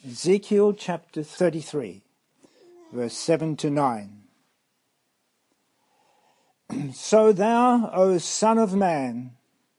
Ezekiel chapter 33, verse 7 to 9. So thou, O Son of Man,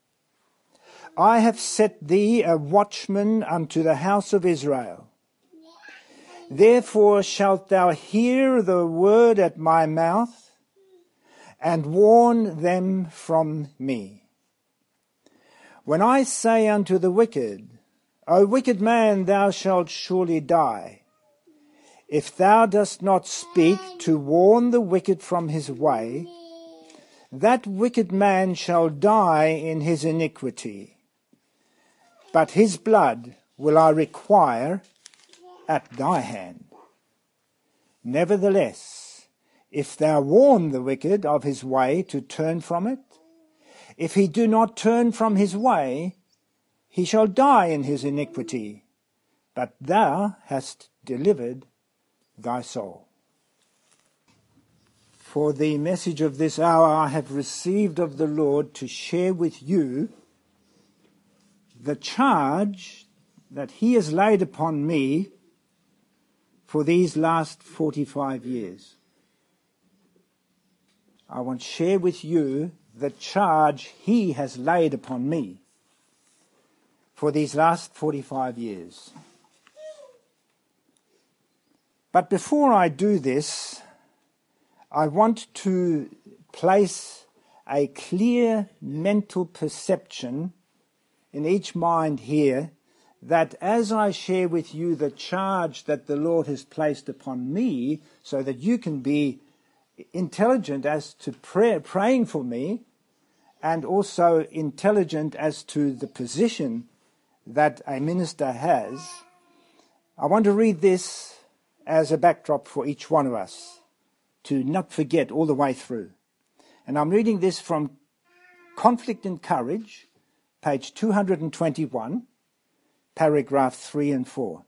I have set thee a watchman unto the house of Israel. Therefore shalt thou hear the word at my mouth, and warn them from me. When I say unto the wicked, O wicked man, thou shalt surely die, if thou dost not speak to warn the wicked from his way, that wicked man shall die in his iniquity. But his blood will I require at thy hand. Nevertheless, if thou warn the wicked of his way to turn from it, if he do not turn from his way, he shall die in his iniquity, but thou hast delivered thy soul. For the message of this hour I have received of the Lord to share with you the charge that he has laid upon me for these last 45 years. I want to share with you the charge he has laid upon me for these last 45 years. But before I do this, I want to place a clear mental perception in each mind here that as I share with you the charge that the Lord has placed upon me, so that you can be intelligent as to praying for me, and also intelligent as to the position that a minister has, I want to read this as a backdrop for each one of us to not forget all the way through. And I'm reading this from Conflict and Courage, page 221, paragraph 3 and 4.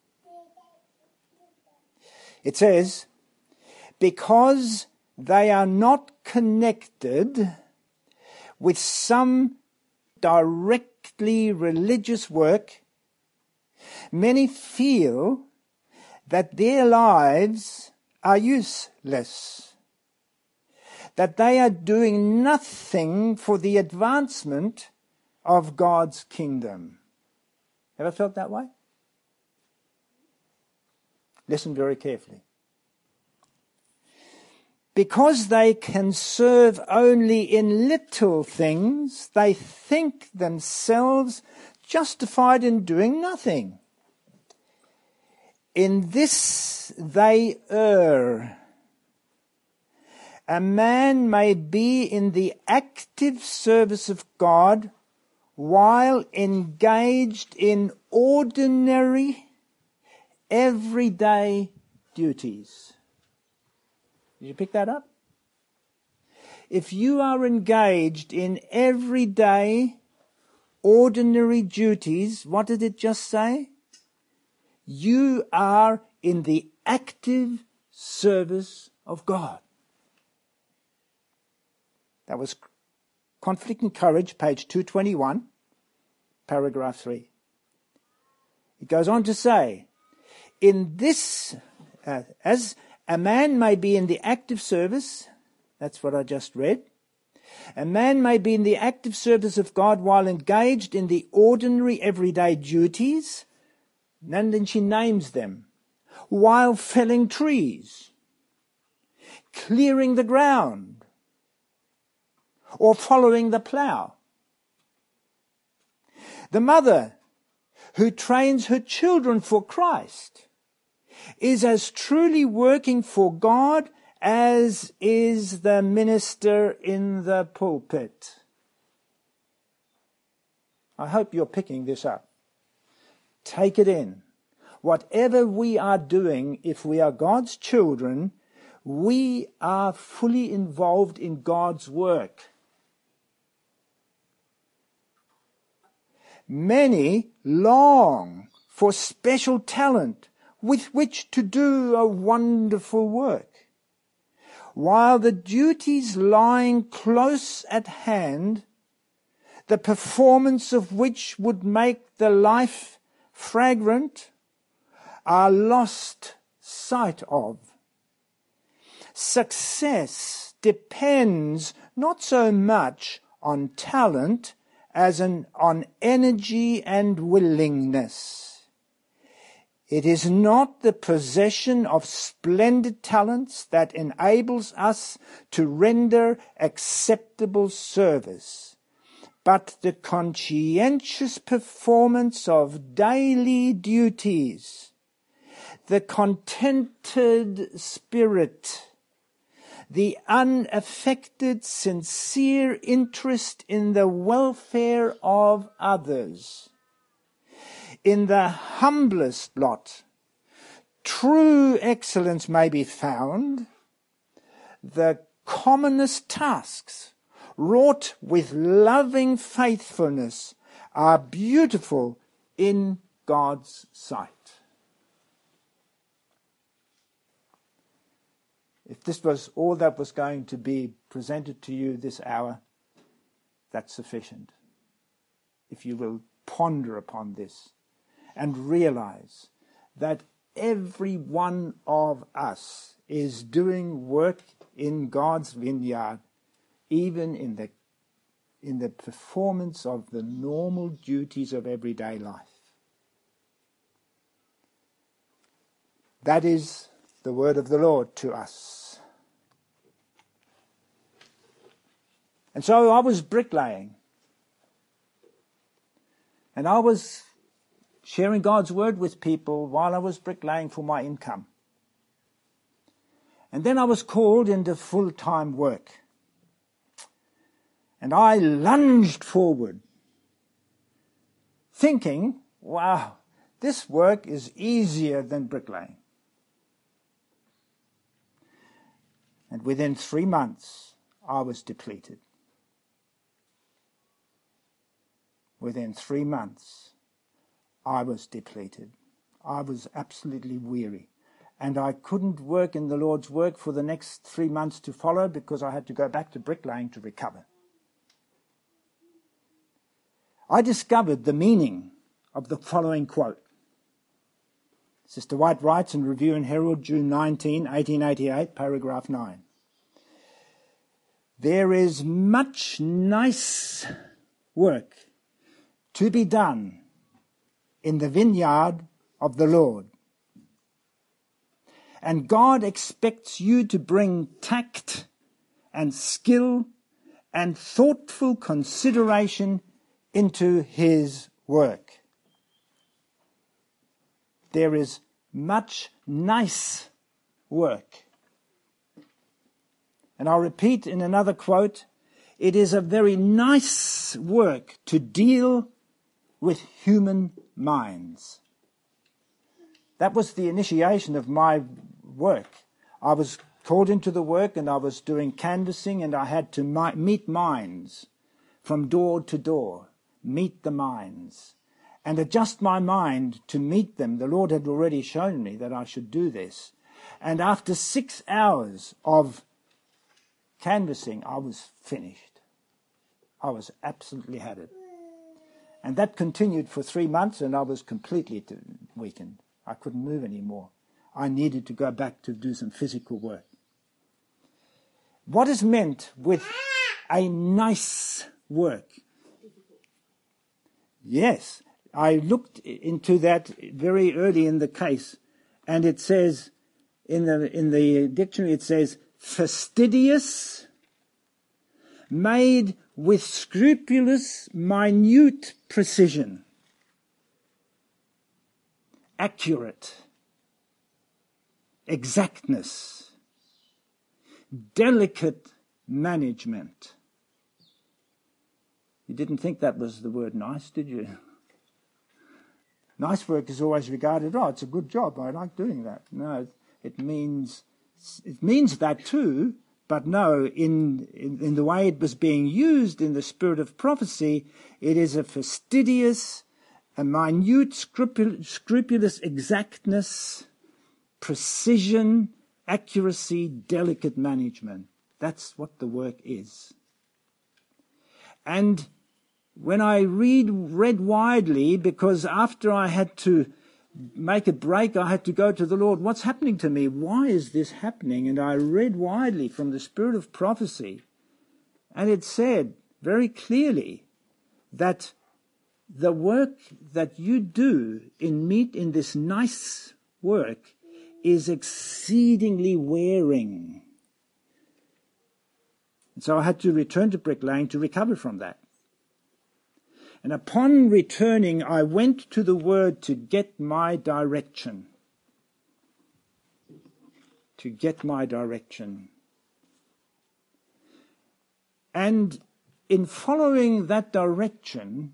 It says, because they are not connected with some directly religious work, many feel that their lives are useless, that they are doing nothing for the advancement of God's kingdom. Ever felt that way? Listen very carefully. Because they can serve only in little things, they think themselves justified in doing nothing. In this they err. A man may be in the active service of God while engaged in ordinary, everyday duties. Did you pick that up? If you are engaged in everyday, ordinary duties, what did it just say? You are in the active service of God. That was Conflict and Courage, page 221, paragraph 3. It goes on to say, in this, as a man may be in the active service, that's what I just read. A man may be in the active service of God while engaged in the ordinary everyday duties, and then she names them, while felling trees, clearing the ground, or following the plough. The mother who trains her children for Christ is as truly working for God as is the minister in the pulpit. I hope you're picking this up. Take it in. Whatever we are doing, if we are God's children, we are fully involved in God's work. Many long for special talent with which to do a wonderful work, while the duties lying close at hand, the performance of which would make the life fragrant, are lost sight of. Success depends not so much on talent as on energy and willingness. It is not the possession of splendid talents that enables us to render acceptable service, but the conscientious performance of daily duties, the contented spirit, the unaffected, sincere interest in the welfare of others. In the humblest lot, true excellence may be found. The commonest tasks, wrought with loving faithfulness, are beautiful in God's sight. If this was all that was going to be presented to you this hour, that's sufficient. If you will ponder upon this and realize that every one of us is doing work in God's vineyard, even in the performance of the normal duties of everyday life. That is the word of the Lord to us. And so I was bricklaying. And I was sharing God's word with people while I was bricklaying for my income. And then I was called into full-time work. And I lunged forward, thinking, wow, this work is easier than bricklaying. And within 3 months, I was depleted. Within 3 months, I was depleted. I was absolutely weary. And I couldn't work in the Lord's work for the next 3 months to follow because I had to go back to bricklaying to recover. I discovered the meaning of the following quote. Sister White writes in Review and Herald, June 19, 1888, paragraph 9. There is much nice work to be done in the vineyard of the Lord. And God expects you to bring tact and skill and thoughtful consideration into His work. There is much nice work. And I'll repeat in another quote, it is a very nice work to deal with human minds. That was the initiation of my work. I was called into the work and I was doing canvassing and I had to meet minds from door to door, meet the minds and adjust my mind to meet them. The Lord had already shown me that I should do this. And after 6 hours of canvassing, I was finished. I was absolutely had it. And that continued for 3 months and I was completely weakened. I couldn't move anymore. I needed to go back to do some physical work. What is meant with a nice work? Yes, I looked into that very early in the case, and it says, in the dictionary, it says, fastidious, made with scrupulous, minute precision, accurate, exactness, delicate management. You didn't think that was the word nice, did you? Nice work is always regarded, oh, it's a good job, I like doing that. No, it means that too, but no, in the way it was being used in the spirit of prophecy, it is a fastidious, a minute, scrupulous exactness, precision, accuracy, delicate management. That's what the work is. And when I read widely, because after I had to make a break, I had to go to the Lord. What's happening to me? Why is this happening? And I read widely from the Spirit of Prophecy, and it said very clearly that the work that you do in this nice work is exceedingly wearing. And so I had to return to bricklaying to recover from that. And upon returning, I went to the Word to get my direction. To get my direction. And in following that direction,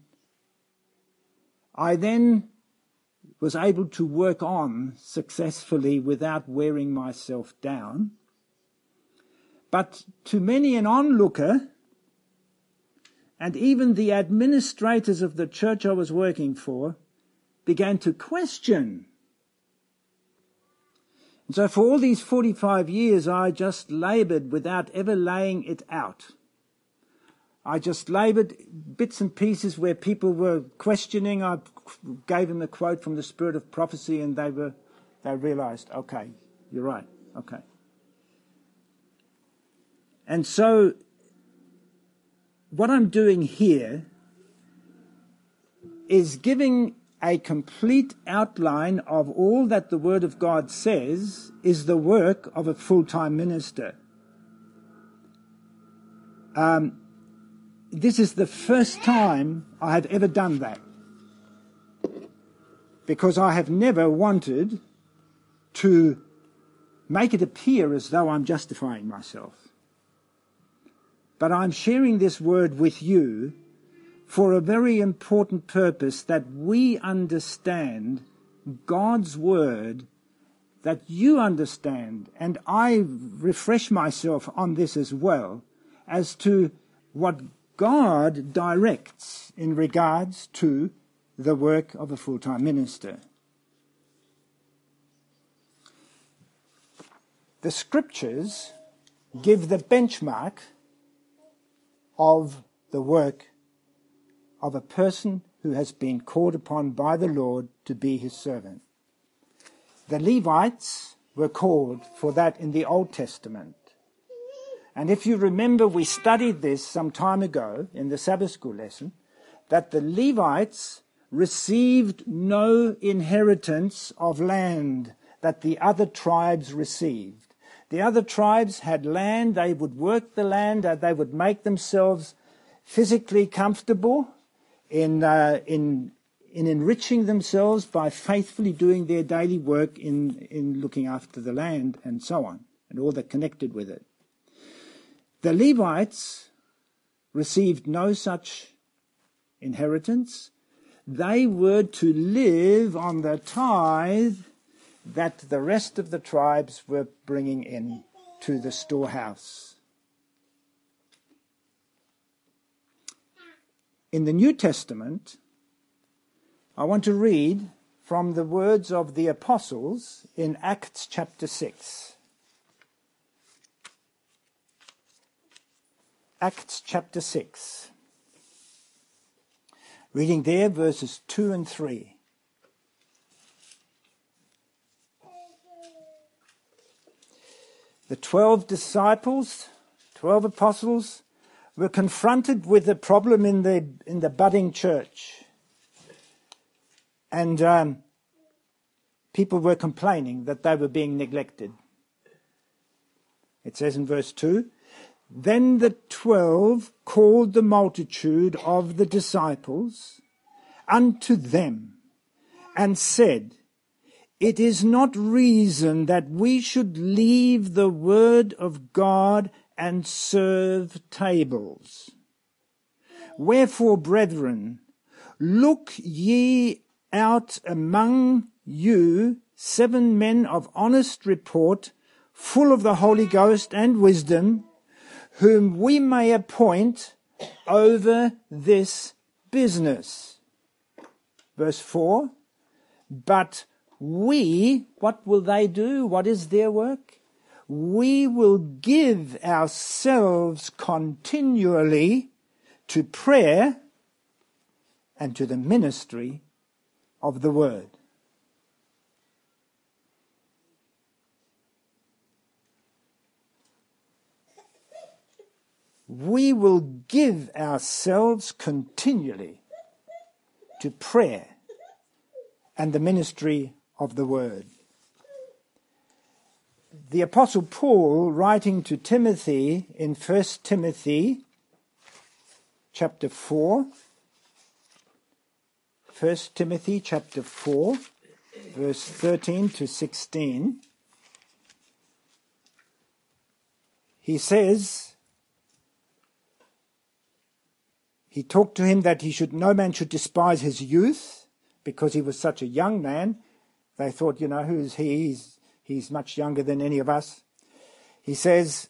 I then was able to work on successfully without wearing myself down. But to many an onlooker, and even the administrators of the church I was working for, began to question. And so for all these 45 years, I just laboured without ever laying it out. I just laboured bits and pieces where people were questioning. I gave them a quote from the Spirit of Prophecy, and they realised, okay, you're right, okay. And so what I'm doing here is giving a complete outline of all that the Word of God says is the work of a full-time minister. This is the first time I have ever done that, because I have never wanted to make it appear as though I'm justifying myself. But I'm sharing this word with you for a very important purpose, that we understand God's word, that you understand, and I refresh myself on this as well, as to what God directs in regards to the work of a full-time minister. The scriptures give the benchmark of the work of a person who has been called upon by the Lord to be his servant. The Levites were called for that in the Old Testament. And if you remember, we studied this some time ago in the Sabbath school lesson, that the Levites received no inheritance of land that the other tribes received. The other tribes had land, they would work the land, they would make themselves physically comfortable in enriching themselves by faithfully doing their daily work in looking after the land and so on, and all that connected with it. The Levites received no such inheritance. They were to live on the tithe that the rest of the tribes were bringing in to the storehouse. In the New Testament, I want to read from the words of the apostles in Acts chapter 6. Acts chapter 6. Reading there verses 2 and 3. The 12 disciples, 12 apostles, were confronted with a problem in the budding church. And people were complaining that they were being neglected. It says in verse 2, "Then the 12 called the multitude of the disciples unto them, and said, It is not reason that we should leave the word of God and serve tables. Wherefore, brethren, look ye out among you 7 men of honest report, full of the Holy Ghost and wisdom, whom we may appoint over this business." Verse 4, "But we," what will they do? What is their work? "We will give ourselves continually to prayer and to the ministry of the word." we will give ourselves continually to prayer and the ministry of the word. The Apostle Paul, writing to Timothy in 1 Timothy chapter 4, 1 Timothy chapter 4, verse 13 to 16, he says, he talked to him that no man should despise his youth, because he was such a young man. They thought, who is he? He's much younger than any of us. He says,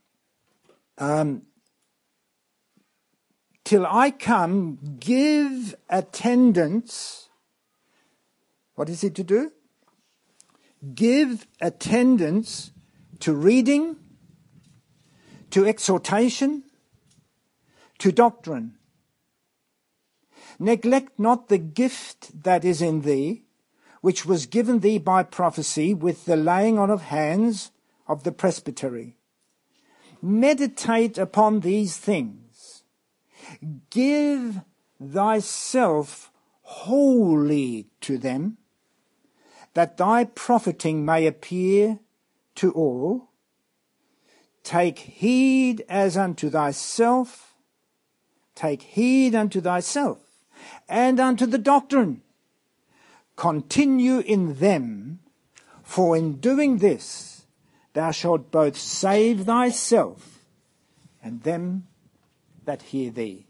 till I come, give attendance. What is he to do? Give attendance to reading, to exhortation, to doctrine. Neglect not the gift that is in thee, which was given thee by prophecy with the laying on of hands of the presbytery. Meditate upon these things. Give thyself wholly to them, that thy profiting may appear to all. Take heed as unto thyself, and unto the doctrine. Continue in them, for in doing this thou shalt both save thyself and them that hear thee.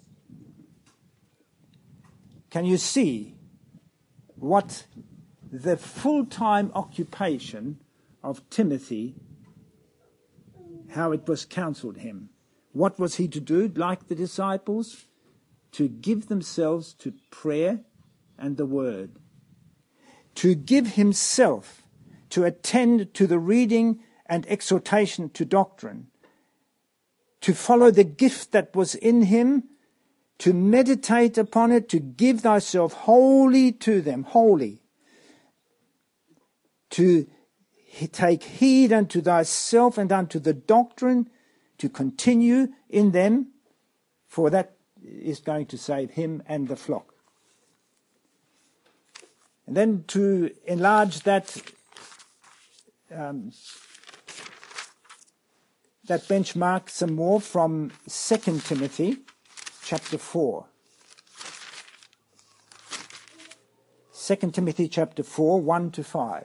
Can you see what the full-time occupation of Timothy, how it was counselled him? What was he to do, like the disciples? To give themselves to prayer and the word. To give himself to attend to the reading and exhortation to doctrine. To follow the gift that was in him, to meditate upon it, to give thyself wholly to them, wholly. To take heed unto thyself and unto the doctrine, to continue in them, for that is going to save him and the flock. And then to enlarge that benchmark some more from 2 Timothy chapter 4. 2 Timothy chapter 4, 1 to 5.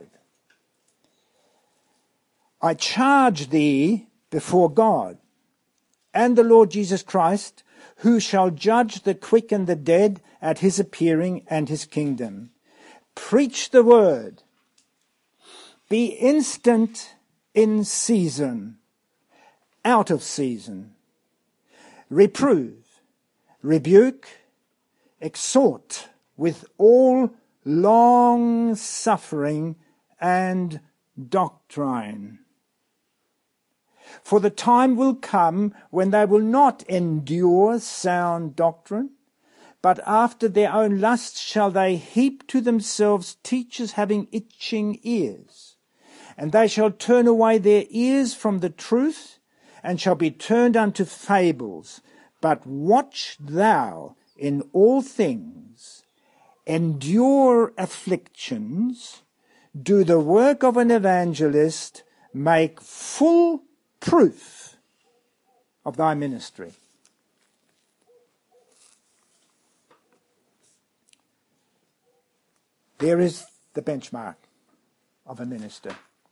I charge thee before God and the Lord Jesus Christ, who shall judge the quick and the dead at his appearing and his kingdom. Preach the word. Be instant in season, out of season. Reprove, rebuke, exhort with all long suffering and doctrine. For the time will come when they will not endure sound doctrine, but after their own lusts shall they heap to themselves teachers having itching ears. And they shall turn away their ears from the truth, and shall be turned unto fables. But watch thou in all things, endure afflictions, do the work of an evangelist, make full proof of thy ministry. There is the benchmark of a minister.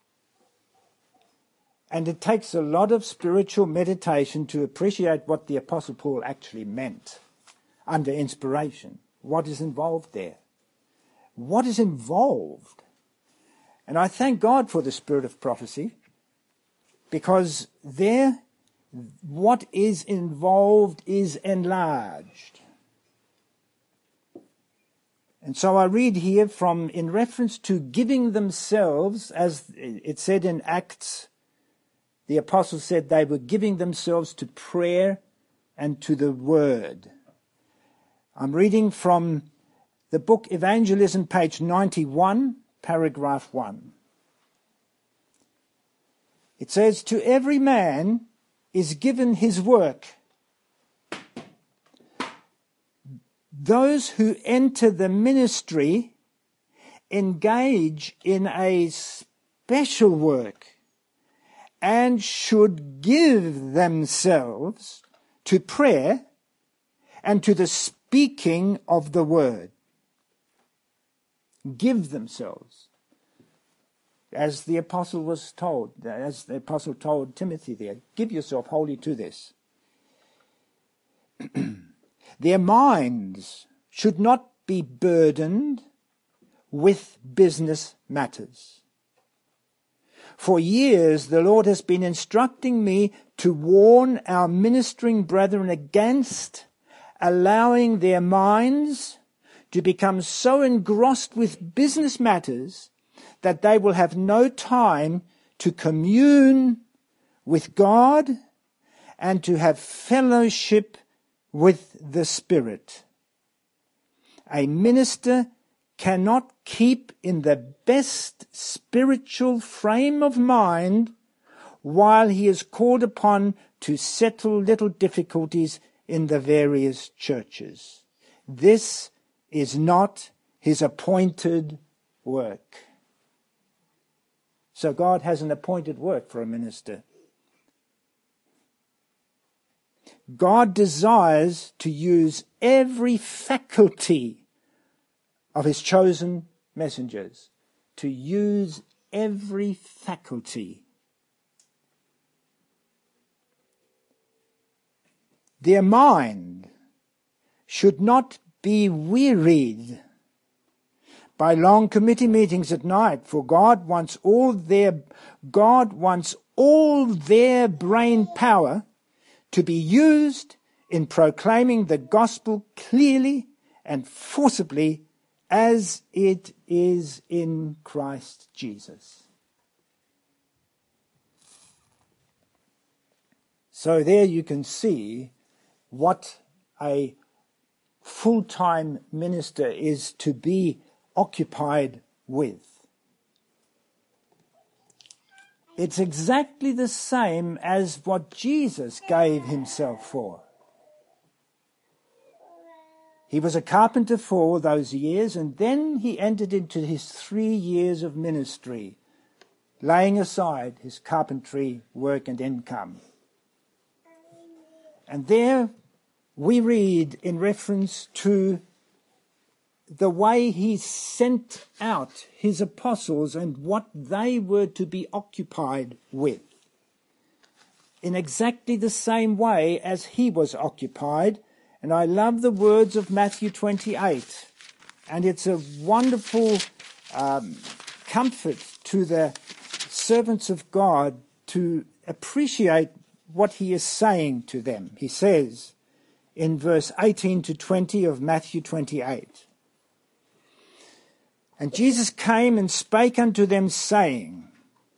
And it takes a lot of spiritual meditation to appreciate what the Apostle Paul actually meant under inspiration. What is involved there? What is involved? And I thank God for the spirit of prophecy, because there, what is involved is enlarged. And so I read here in reference to giving themselves, as it said in Acts, the apostles said they were giving themselves to prayer and to the word. I'm reading from the book Evangelism, page 91, paragraph 1. It says, to every man is given his work. Those who enter the ministry engage in a special work and should give themselves to prayer and to the speaking of the word. Give themselves. As the apostle was told, as the apostle told Timothy there, give yourself wholly to this. Their minds should not be burdened with business matters. For years, the Lord has been instructing me to warn our ministering brethren against allowing their minds to become so engrossed with business matters that they will have no time to commune with God and to have fellowship with the Spirit. A minister cannot keep in the best spiritual frame of mind while he is called upon to settle little difficulties in the various churches. This is not his appointed work. So God has an appointed work for a minister. God desires to use every faculty of his chosen messengers. To use every faculty. Their mind should not be wearied by long committee meetings at night, for God wants all their brain power to be used in proclaiming the gospel clearly and forcibly as it is in Christ Jesus. So there you can see what a full-time minister is to be occupied with. It's exactly the same as what Jesus gave himself for. He was a carpenter for all those years, and then he entered into his 3 years of ministry, laying aside his carpentry work and income. And there we read in reference to the way he sent out his apostles and what they were to be occupied with. In exactly the same way as he was occupied. And I love the words of Matthew 28. And it's a wonderful comfort to the servants of God to appreciate what he is saying to them. He says in verse 18 to 20 of Matthew 28, "And Jesus came and spake unto them, saying,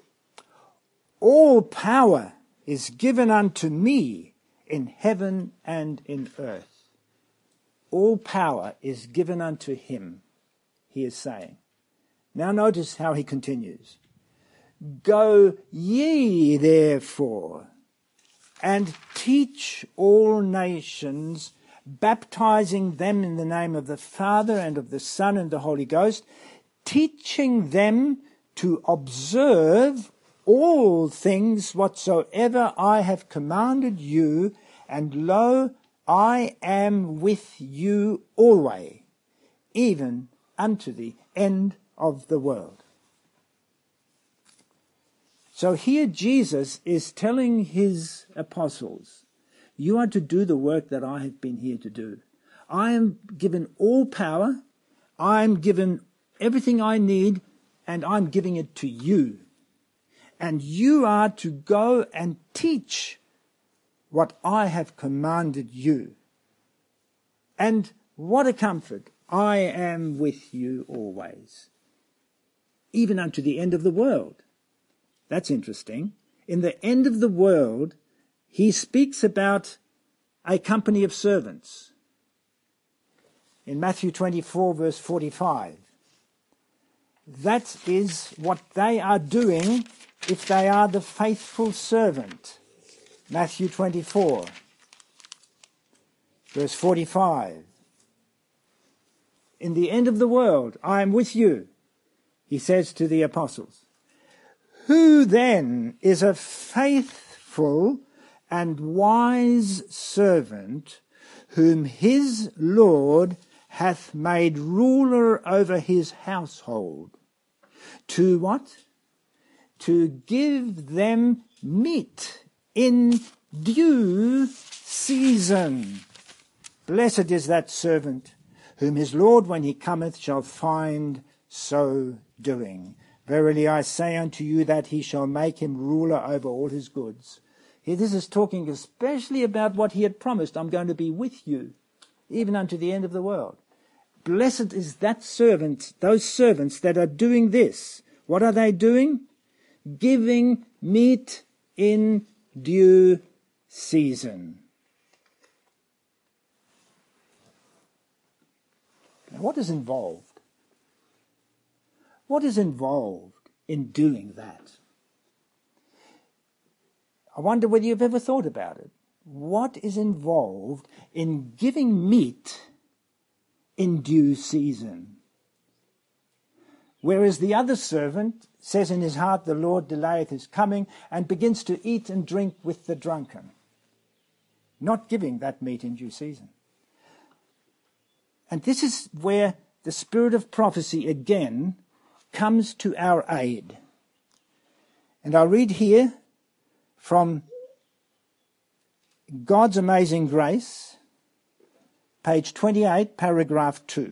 All power is given unto me in heaven and in earth." All power is given unto him, he is saying. Now notice how he continues. "Go ye therefore and teach all nations, baptizing them in the name of the Father and of the Son and the Holy Ghost, teaching them to observe all things whatsoever I have commanded you, and lo, I am with you always, even unto the end of the world." So here Jesus is telling his apostles, you are to do the work that I have been here to do. I am given all power, I am given everything I need, and I'm giving it to you. And you are to go and teach what I have commanded you. And what a comfort. I am with you always, even unto the end of the world. That's interesting. In the end of the world, he speaks about a company of servants. In Matthew 24, verse 45. That is what they are doing if they are the faithful servant. Matthew 24, verse 45. In the end of the world, I am with you, he says to the apostles. Who then is a faithful and wise servant whom his Lord hath made ruler over his household? To what? To give them meat in due season. Blessed is that servant whom his Lord, when he cometh, shall find so doing. Verily I say unto you that he shall make him ruler over all his goods. Here this is talking especially about what he had promised. I'm going to be with you, even unto the end of the world. Blessed is that servant, those servants that are doing this. What are they doing? Giving meat in due season. Now, what is involved? What is involved in doing that? I wonder whether you've ever thought about it. What is involved in giving meat in due season? Whereas the other servant says in his heart, the Lord delayeth his coming, and begins to eat and drink with the drunken, not giving that meat in due season. And this is where the spirit of prophecy again comes to our aid. And I'll read here from God's Amazing Grace, page 28, paragraph 2.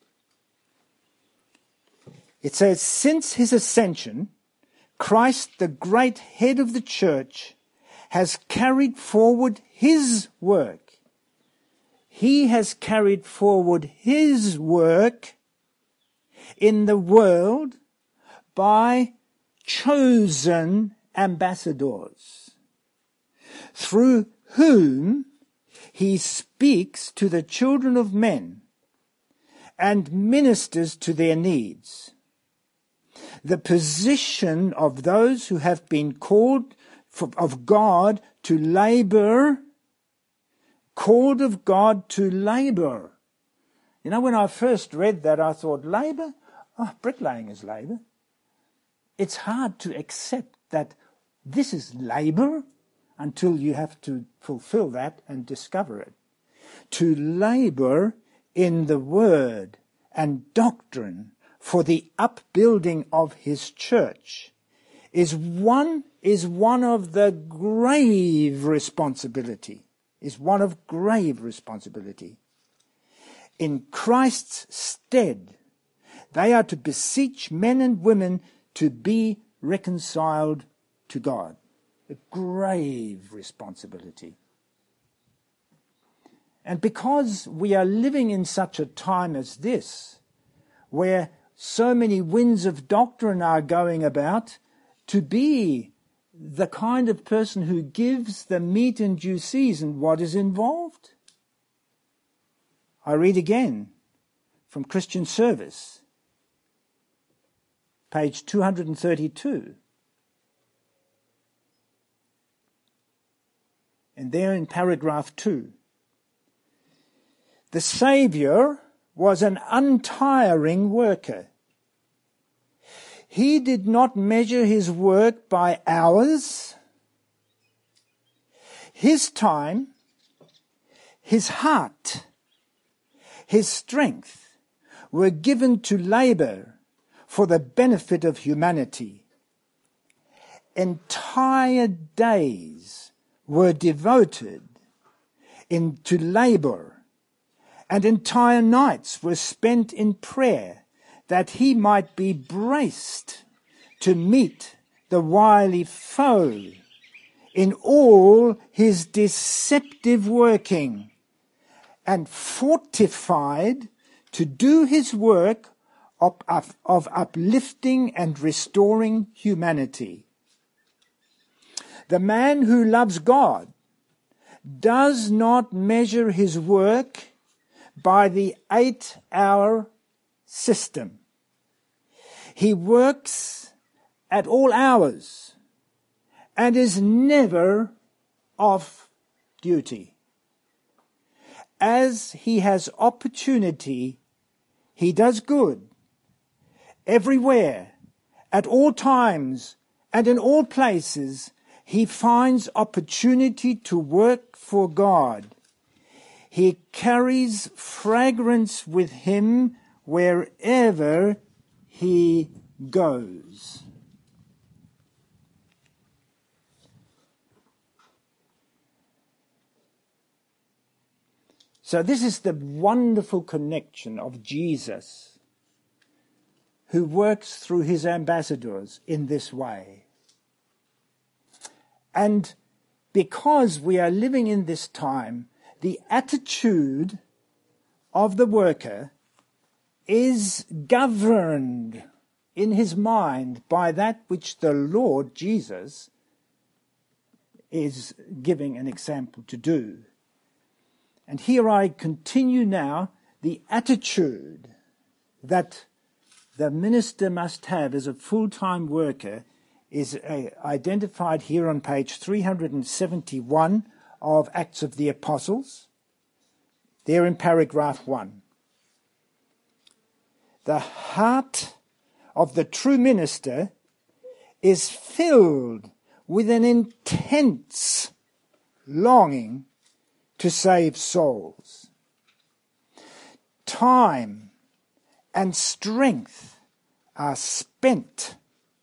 It says, since his ascension, Christ, the great head of the church, has carried forward his work. He has carried forward his work in the world by chosen ambassadors, through whom he speaks to the children of men and ministers to their needs. The position of those who have been called of God to labor, called of God to labor. You know, when I first read that, I thought, labor? Oh, bricklaying is labor. It's hard to accept that this is labor until you have to fulfill that and discover it. To labor in the word and doctrine for the upbuilding of his church is one of the grave responsibility. In Christ's stead, they are to beseech men and women to be reconciled to God. A grave responsibility. And because we are living in such a time as this, where so many winds of doctrine are going about, to be the kind of person who gives the meat in due season, what is involved? I read again from Christian Service, page 232. And there in paragraph 2, the Saviour was an untiring worker. He did not measure his work by hours. His time, his heart, his strength were given to labor for the benefit of humanity. Entire days were devoted to labor, and entire nights were spent in prayer, that he might be braced to meet the wily foe in all his deceptive working, and fortified to do his work of uplifting and restoring humanity. The man who loves God does not measure his work by the 8-hour system. He works at all hours and is never off duty. As he has opportunity, he does good. Everywhere, at all times, and in all places, he finds opportunity to work for God. He carries fragrance with him wherever he goes. So this is the wonderful connection of Jesus, who works through his ambassadors in this way. And because we are living in this time, the attitude of the worker is governed in his mind by that which the Lord Jesus is giving an example to do. And here I continue now the attitude that the minister must have as a full-time worker is identified here on page 371 of Acts of the Apostles, there in paragraph 1. The heart of the true minister is filled with an intense longing to save souls. Time and strength are spent.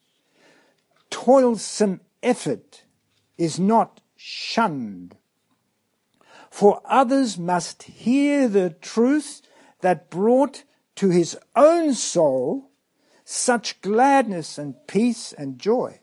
Toilsome effort is not shunned. For others must hear the truth that brought to his own soul such gladness and peace and joy.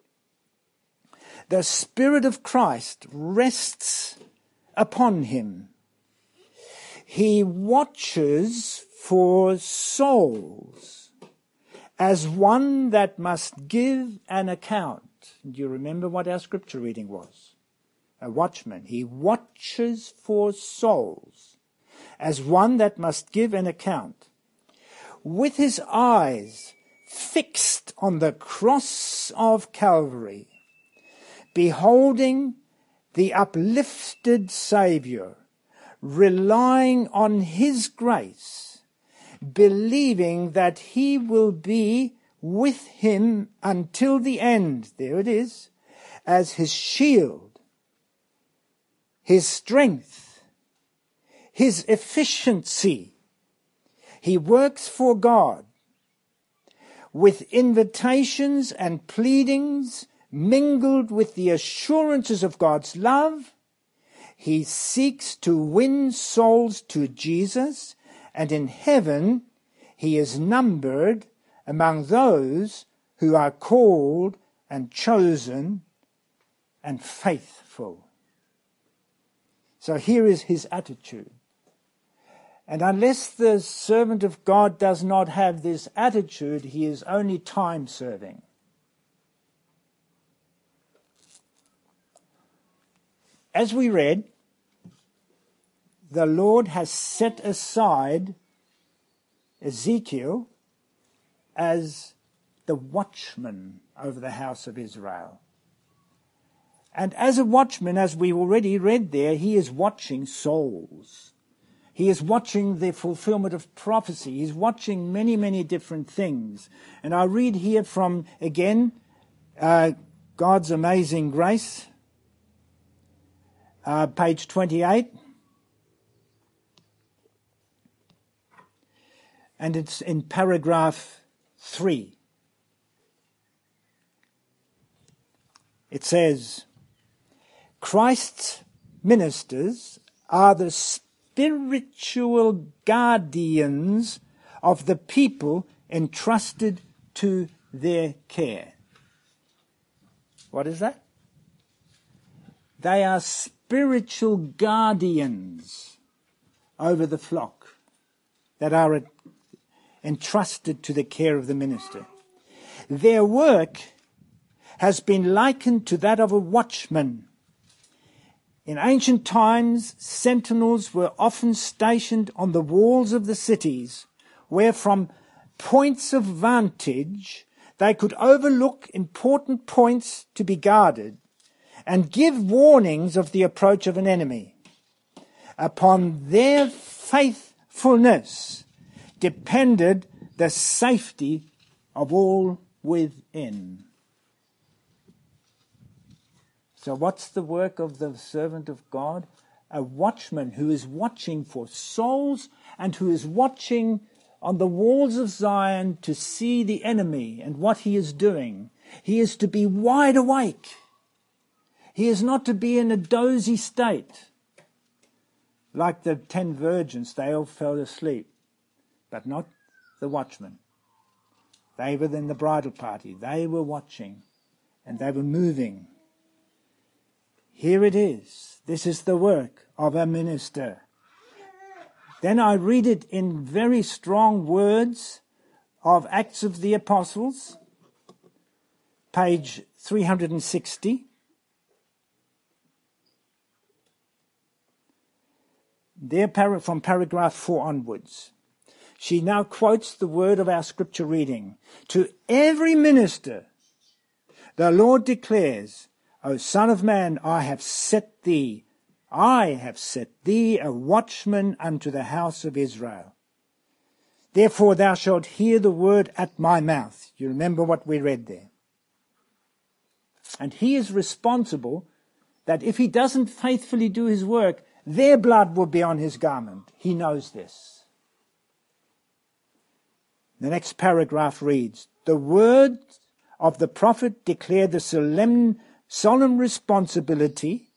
The Spirit of Christ rests upon him. He watches for souls as one that must give an account. Do you remember what our scripture reading was? A watchman. He watches for souls as one that must give an account. With his eyes fixed on the cross of Calvary, beholding the uplifted Saviour, relying on his grace, believing that he will be with him until the end, there it is, as his shield, his strength, his efficiency. He works for God with invitations and pleadings mingled with the assurances of God's love. He seeks to win souls to Jesus, and in heaven he is numbered among those who are called and chosen and faithful. So here is his attitude. And unless the servant of God does not have this attitude, he is only time-serving. As we read, the Lord has set aside Ezekiel as the watchman over the house of Israel. And as a watchman, as we already read there, he is watching souls. He is watching the fulfillment of prophecy. He's watching many, many different things. And I read here from, again, God's Amazing Grace, page 28. And it's in paragraph 3. It says, Christ's ministers are the spiritual guardians of the people entrusted to their care. What is that? They are spiritual guardians over the flock that are entrusted to the care of the minister. Their work has been likened to that of a watchman. In ancient times, sentinels were often stationed on the walls of the cities, where from points of vantage they could overlook important points to be guarded, and give warnings of the approach of an enemy. Upon their faithfulness depended the safety of all within. So what's the work of the servant of God? A watchman who is watching for souls and who is watching on the walls of Zion to see the enemy and what he is doing. He is to be wide awake. He is not to be in a dozy state. Like the 10 virgins, they all fell asleep, but not the watchmen. They were in the bridal party. They were watching and they were moving. Here it is. This is the work of a minister. Then I read it in very strong words of Acts of the Apostles, page 360. There from paragraph 4 onwards. She now quotes the word of our scripture reading. To every minister, the Lord declares, O Son of Man, I have set thee a watchman unto the house of Israel. Therefore thou shalt hear the word at my mouth. You remember what we read there. And he is responsible that if he doesn't faithfully do his work, their blood will be on his garment. He knows this. The next paragraph reads, the words of the prophet declare the solemn responsibility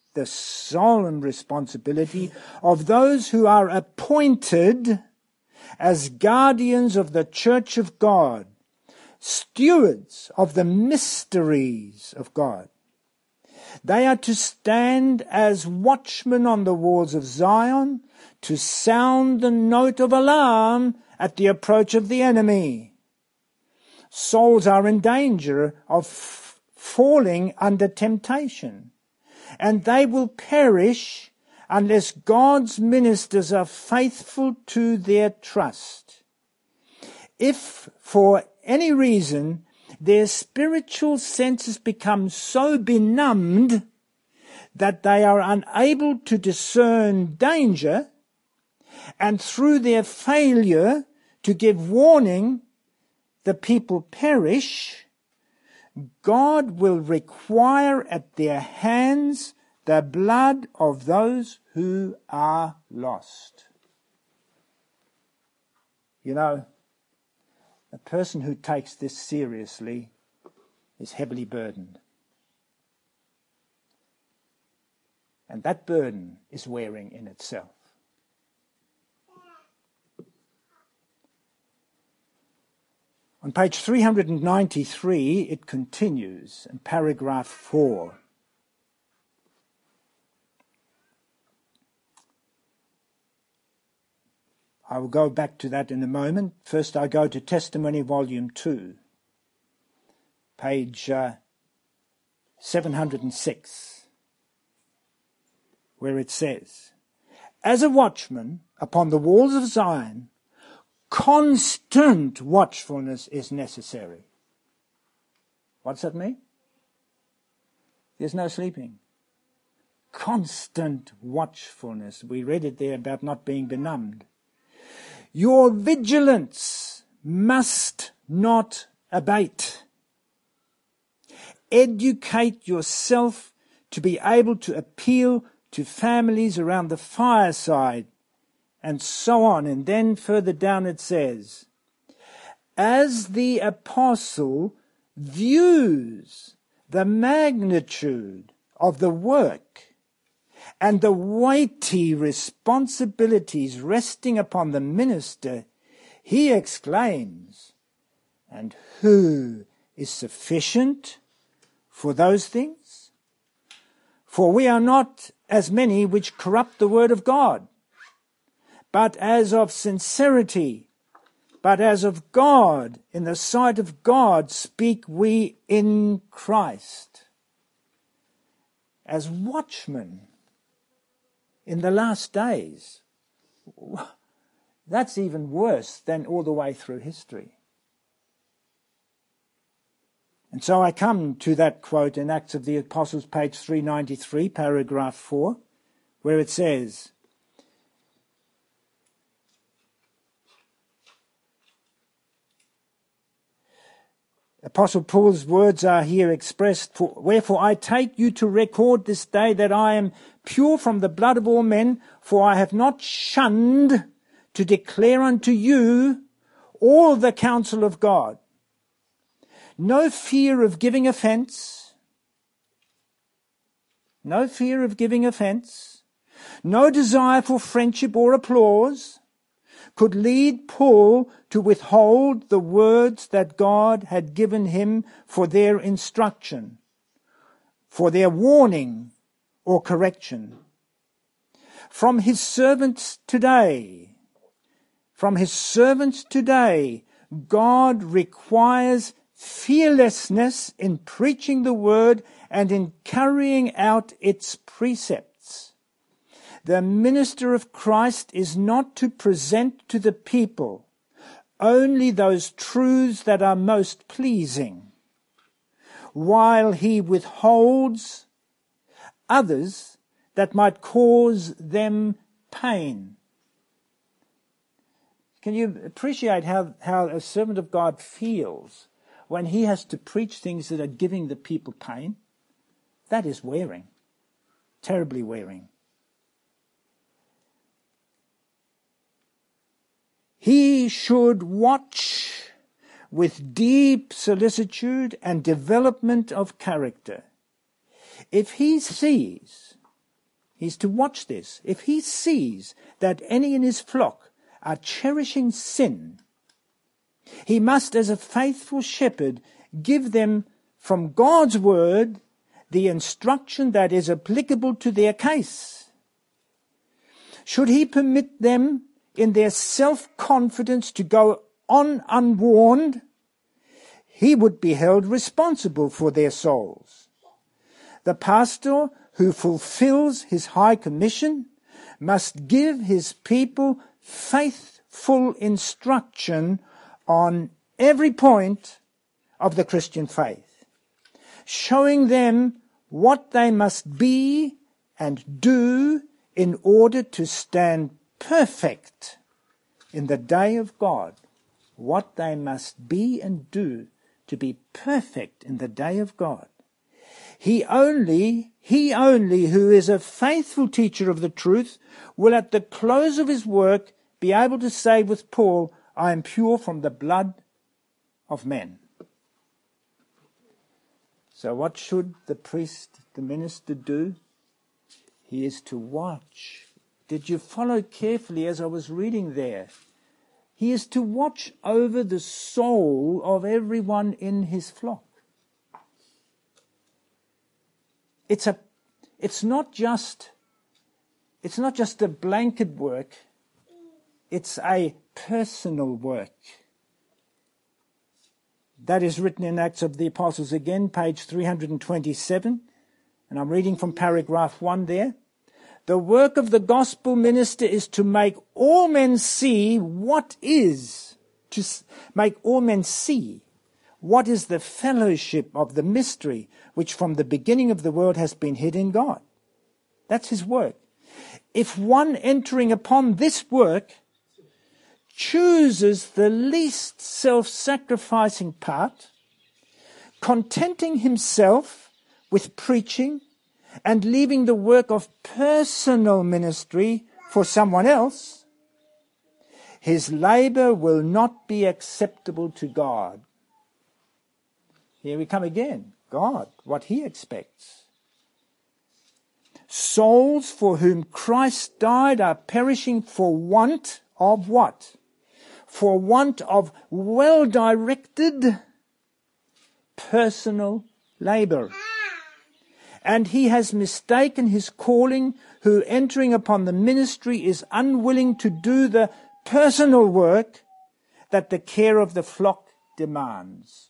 of those who are appointed as guardians of the church of God, stewards of the mysteries of God. They are to stand as watchmen on the walls of Zion, to sound the note of alarm at the approach of the enemy. Souls are in danger of falling under temptation, and they will perish unless God's ministers are faithful to their trust. If for any reason their spiritual senses become so benumbed that they are unable to discern danger, and through their failure to give warning, the people perish, God will require at their hands the blood of those who are lost. You know, a person who takes this seriously is heavily burdened. And that burden is wearing in itself. On page 393, it continues in paragraph 4. I will go back to that in a moment. First I go to Testimony Volume 2, page 706, where it says, as a watchman upon the walls of Zion, constant watchfulness is necessary. What's that mean? There's no sleeping. Constant watchfulness. We read it there about not being benumbed. Your vigilance must not abate. Educate yourself to be able to appeal to families around the fireside, and so on. And then further down it says, as the apostle views the magnitude of the work and the weighty responsibilities resting upon the minister, he exclaims, and who is sufficient for those things? For we are not as many which corrupt the word of God, but as of sincerity, but as of God, in the sight of God, speak we in Christ. As watchmen in the last days. That's even worse than all the way through history. And so I come to that quote in Acts of the Apostles, page 393, paragraph 4, where it says, Apostle Paul's words are here expressed, wherefore I take you to record this day that I am pure from the blood of all men, for I have not shunned to declare unto you all the counsel of God. No fear of giving offence, no fear of giving offence, no desire for friendship or applause could lead Paul to withhold the words that God had given him for their instruction, for their warning or correction. From his servants today, God requires fearlessness in preaching the word and in carrying out its precepts. The minister of Christ is not to present to the people only those truths that are most pleasing, while he withholds others that might cause them pain. Can you appreciate how a servant of God feels when he has to preach things that are giving the people pain? That is wearing, terribly wearing. He should watch with deep solicitude and development of character. If he sees, he's to watch this, if he sees that any in his flock are cherishing sin, he must, as a faithful shepherd, give them from God's word the instruction that is applicable to their case. Should he permit them in their self-confidence to go on unwarned, he would be held responsible for their souls. The pastor who fulfills his high commission must give his people faithful instruction on every point of the Christian faith, showing them what they must be and do in order to stand perfect in the day of God. What they must be and do to be perfect in the day of God. He only who is a faithful teacher of the truth will at the close of his work be able to say with Paul, I am pure from the blood of men. So what should the priest, the minister do? He is to watch. Did you follow carefully as I was reading there? He is to watch over the soul of everyone in his flock. It's not just a blanket work. It's a personal work. That is written in Acts of the Apostles again, page 327. And I'm reading from paragraph 1 there. The work of the gospel minister is to make all men see what is the fellowship of the mystery which from the beginning of the world has been hid in God. That's his work. If one entering upon this work chooses the least self-sacrificing part, contenting himself with preaching and leaving the work of personal ministry for someone else, his labor will not be acceptable to God. Here we come again. God, what he expects. Souls for whom Christ died are perishing for want of what? For want of well-directed personal labor. And he has mistaken his calling, who entering upon the ministry is unwilling to do the personal work that the care of the flock demands.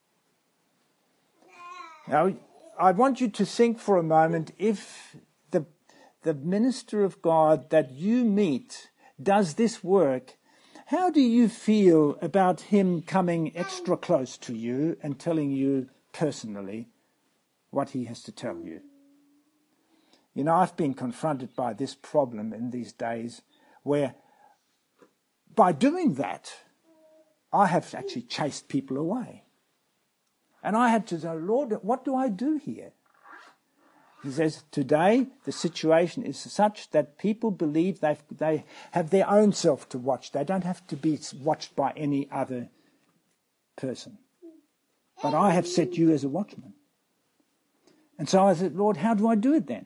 Now, I want you to think for a moment, if the minister of God that you meet does this work, how do you feel about him coming extra close to you and telling you personally what he has to tell you. You know, I've been confronted by this problem in these days where by doing that, I have actually chased people away. And I had to say, Lord, what do I do here? He says, today the situation is such that people believe they have their own self to watch. They don't have to be watched by any other person. But I have set you as a watchman. And so I said, Lord, how do I do it then?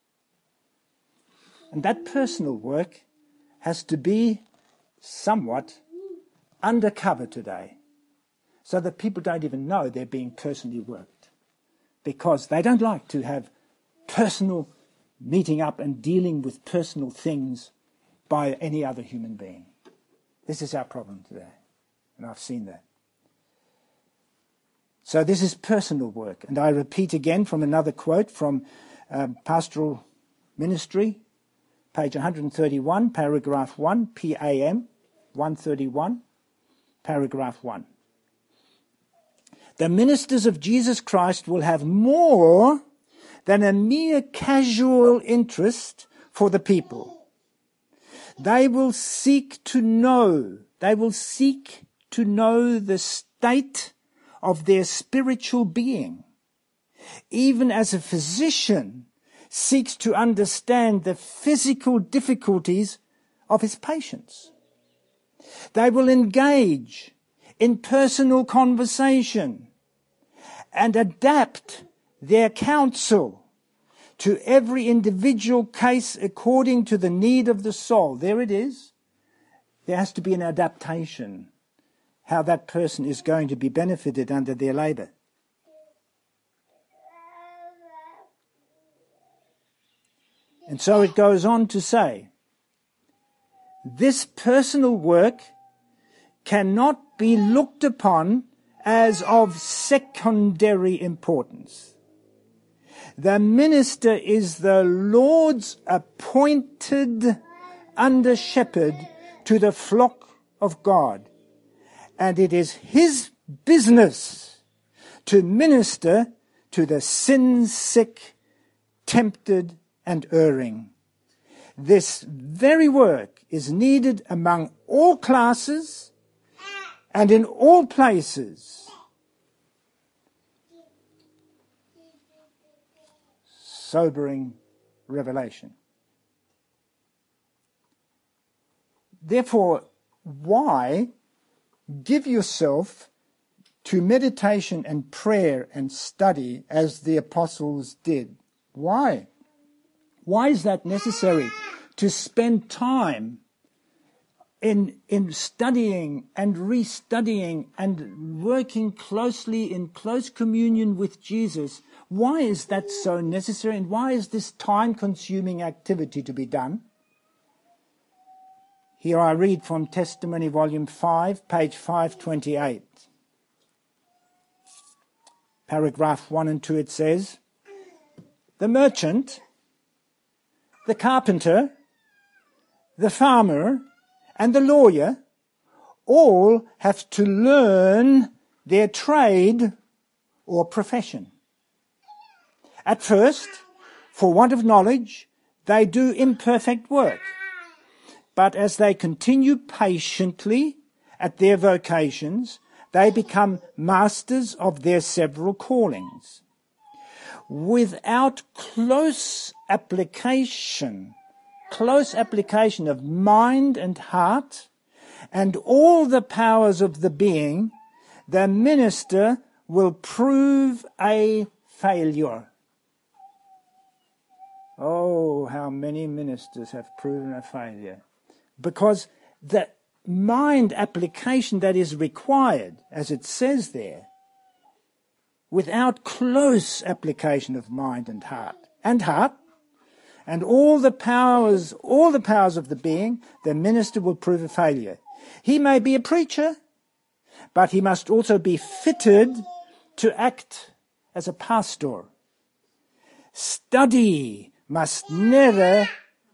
And that personal work has to be somewhat undercover today, so that people don't even know they're being personally worked, because they don't like to have personal meeting up and dealing with personal things by any other human being. This is our problem today, and I've seen that. So this is personal work. And I repeat again from another quote from Pastoral Ministry, page 131, paragraph 1, PAM 131, paragraph 1. The ministers of Jesus Christ will have more than a mere casual interest for the people. They will seek to know the state of their spiritual being, even as a physician seeks to understand the physical difficulties of his patients. They will engage in personal conversation and adapt their counsel to every individual case according to the need of the soul. There it is. There has to be an adaptation, how that person is going to be benefited under their labour. And so it goes on to say, this personal work cannot be looked upon as of secondary importance. The minister is the Lord's appointed under-shepherd to the flock of God, and it is his business to minister to the sin-sick, tempted, and erring. This very work is needed among all classes and in all places. Sobering revelation. Therefore, why give yourself to meditation and prayer and study as the apostles did? Why? Why is that necessary? To spend time in studying and restudying and working closely in close communion with Jesus. Why is that so necessary, and why is this time-consuming activity to be done? Here I read from Testimony Volume 5, page 528. Paragraph 1 and 2, it says, the merchant, the carpenter, the farmer, and the lawyer all have to learn their trade or profession. At first, for want of knowledge, they do imperfect work. But as they continue patiently at their vocations, they become masters of their several callings. Without close application of mind and heart and all the powers of the being, the minister will prove a failure. Oh, how many ministers have proven a failure. Because the mind application that is required, as it says there, without close application of mind and heart, and all the powers of the being, the minister will prove a failure. He may be a preacher, but he must also be fitted to act as a pastor. Study must never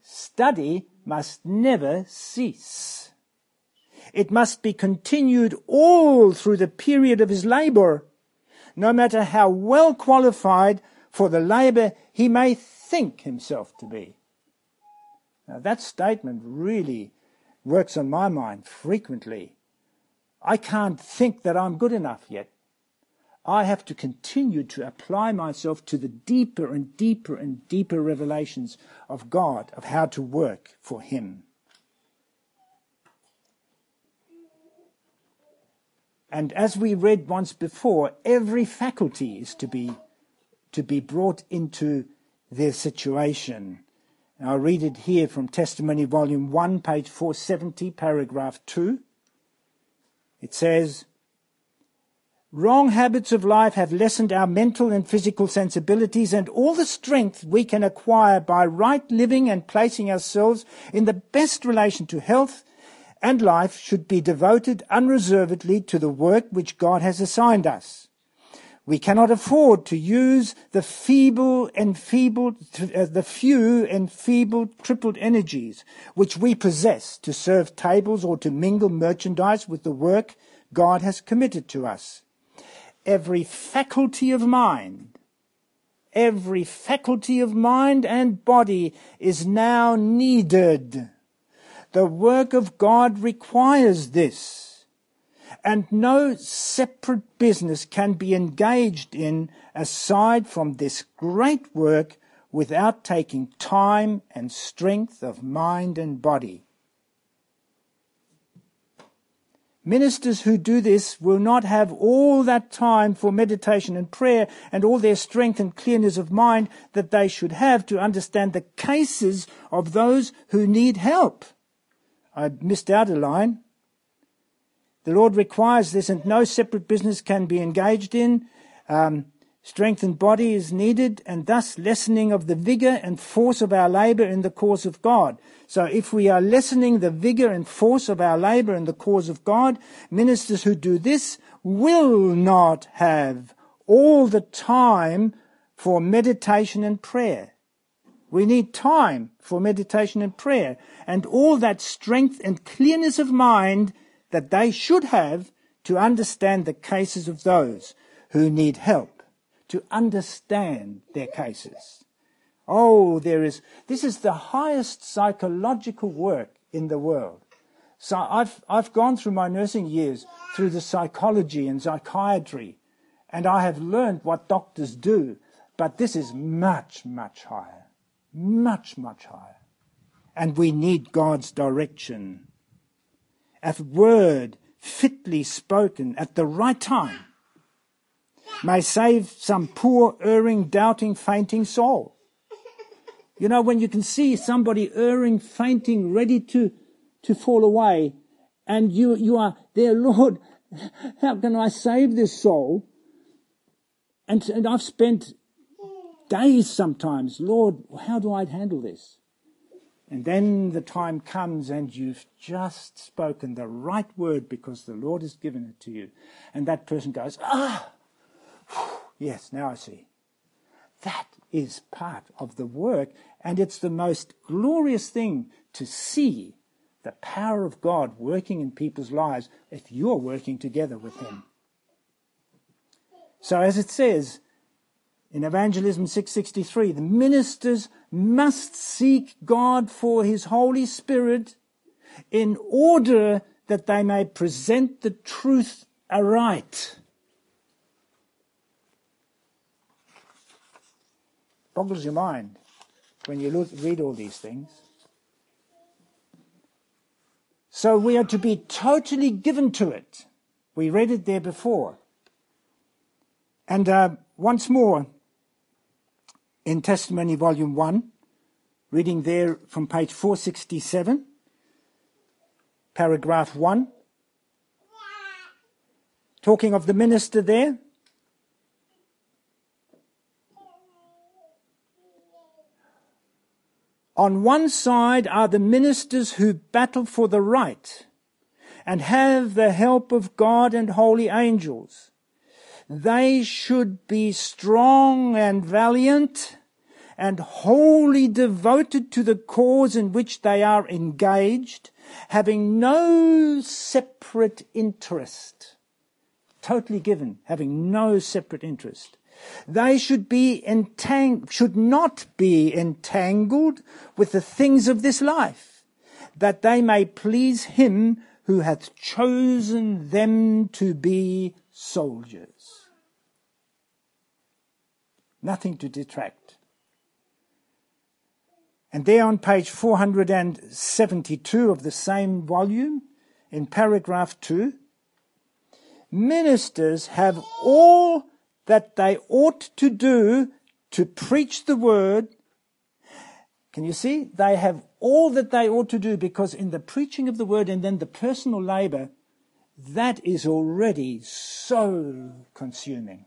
cease. It must be continued all through the period of his labor, no matter how well qualified for the labour he may think himself to be. Now, that statement really works on my mind frequently. I can't think that I'm good enough yet. I have to continue to apply myself to the deeper and deeper and deeper revelations of God, of how to work for him. And as we read once before, every faculty is to be brought into their situation. And I'll read it here from Testimony Volume 1, page 470, paragraph 2. It says, "Wrong habits of life have lessened our mental and physical sensibilities, and all the strength we can acquire by right living and placing ourselves in the best relation to health and life should be devoted unreservedly to the work which God has assigned us. We cannot afford to use the few enfeebled, crippled energies which we possess to serve tables or to mingle merchandise with the work God has committed to us. Every faculty of mind and body is now needed. The work of God requires this, and no separate business can be engaged in aside from this great work without taking time and strength of mind and body. Ministers who do this will not have all that time for meditation and prayer and all their strength and clearness of mind that they should have to understand the cases of those who need help." I missed out a line. The Lord requires this, and no separate business can be engaged in. Strength and body is needed, and thus lessening of the vigour and force of our labour in the cause of God. So if we are lessening the vigour and force of our labour in the cause of God, ministers who do this will not have all the time for meditation and prayer. We need time for meditation and prayer, and all that strength and clearness of mind that they should have to understand the cases of those who need help, to understand their cases. Oh, this is the highest psychological work in the world. So I've gone through my nursing years through the psychology and psychiatry, and I have learned what doctors do, but this is much, much higher. Much, much higher. And we need God's direction. A word fitly spoken at the right time may save some poor, erring, doubting, fainting soul. You know, when you can see somebody erring, fainting, ready to fall away, and you are there, Lord, how can I save this soul? And I've spent days sometimes, Lord, how do I handle this? And then the time comes and you've just spoken the right word because the Lord has given it to you. And that person goes, yes, now I see. That is part of the work, and it's the most glorious thing to see the power of God working in people's lives if you're working together with him. So as it says, in Evangelism 6:63, the ministers must seek God for his Holy Spirit in order that they may present the truth aright. Boggles your mind when you read all these things. So we are to be totally given to it. We read it there before. And once more, in Testimony Volume 1, reading there from page 467, paragraph 1, talking of the minister there. On one side are the ministers who battle for the right and have the help of God and holy angels. They should be strong and valiant and wholly devoted to the cause in which they are engaged, having no separate interest. totally given, having no separate interest. They should not be entangled with the things of this life, that they may please him who hath chosen them to be soldiers. Nothing to detract. And there on page 472 of the same volume, in paragraph 2, ministers have all that they ought to do to preach the word. Can you see? They have all that they ought to do, because in the preaching of the word and then the personal labor, that is already so consuming.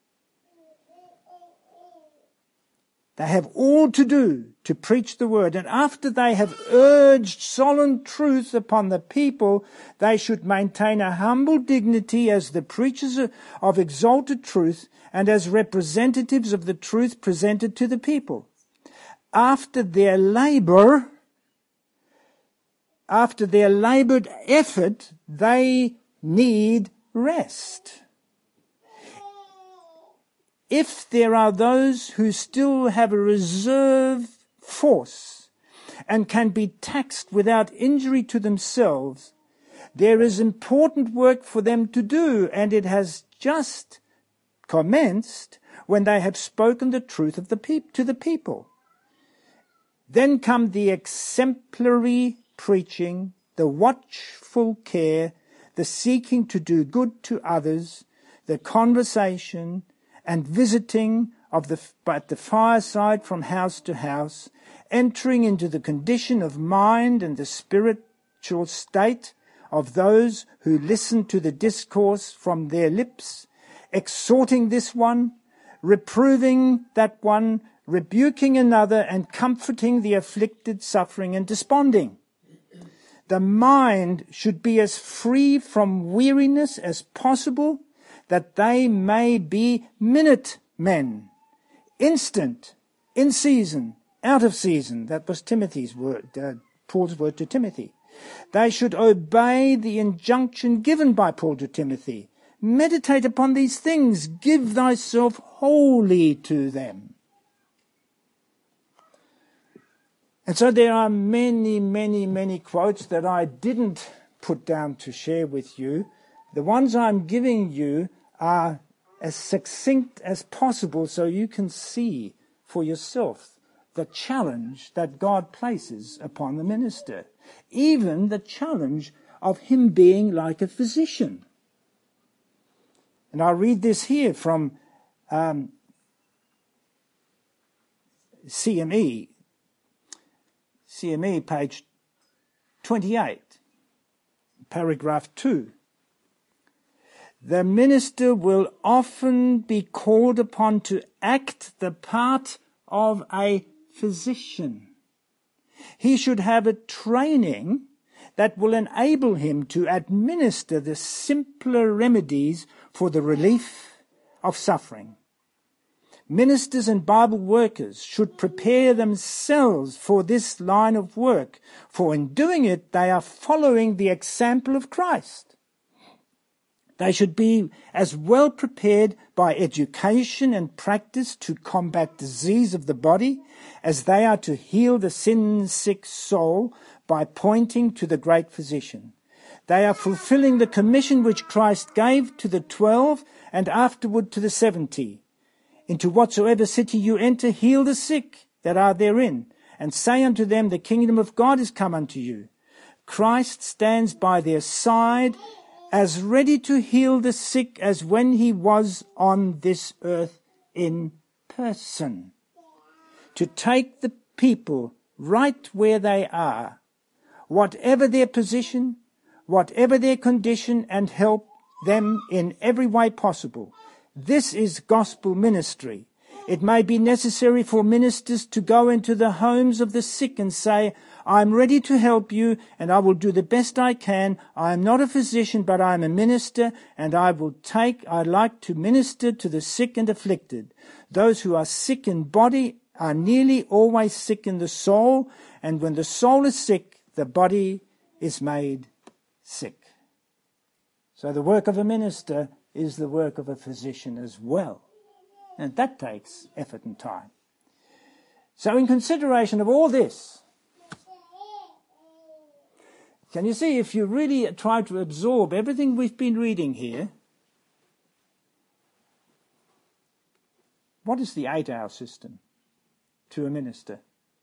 They have all to do to preach the word, and after they have urged solemn truth upon the people, they should maintain a humble dignity as the preachers of exalted truth and as representatives of the truth presented to the people. After their laboured effort, they need rest. If there are those who still have a reserve force and can be taxed without injury to themselves, there is important work for them to do, and it has just commenced when they have spoken the truth of to the people. Then come the exemplary preaching, the watchful care, the seeking to do good to others, the conversation and visiting at the fireside from house to house, entering into the condition of mind and the spiritual state of those who listen to the discourse from their lips, exhorting this one, reproving that one, rebuking another, and comforting the afflicted, suffering, and desponding. The mind should be as free from weariness as possible, that they may be minute men, instant, in season, out of season. That was Timothy's word, Paul's word to Timothy. They should obey the injunction given by Paul to Timothy. Meditate upon these things, give thyself wholly to them. And so there are many, many, many quotes that I didn't put down to share with you. The ones I'm giving you are as succinct as possible so you can see for yourself the challenge that God places upon the minister, even the challenge of him being like a physician. And I'll read this here from CME, page 28, paragraph 2. The minister will often be called upon to act the part of a physician. He should have a training that will enable him to administer the simpler remedies for the relief of suffering. Ministers and Bible workers should prepare themselves for this line of work, for in doing it they are following the example of Christ. They should be as well prepared by education and practice to combat disease of the body as they are to heal the sin-sick soul by pointing to the great physician. They are fulfilling the commission which Christ gave to the 12 and afterward to the 70. Into whatsoever city you enter, heal the sick that are therein, and say unto them, the kingdom of God is come unto you. Christ stands by their side, as ready to heal the sick as when he was on this earth in person. To take the people right where they are, whatever their position, whatever their condition, and help them in every way possible. This is gospel ministry. It may be necessary for ministers to go into the homes of the sick and say, I'm ready to help you and I will do the best I can. I am not a physician, but I am a minister, and I like to minister to the sick and afflicted. Those who are sick in body are nearly always sick in the soul, and when the soul is sick, the body is made sick. So the work of a minister is the work of a physician as well. And that takes effort and time. So in consideration of all this, can you see, if you really try to absorb everything we've been reading here, what is the 8-hour system to a minister?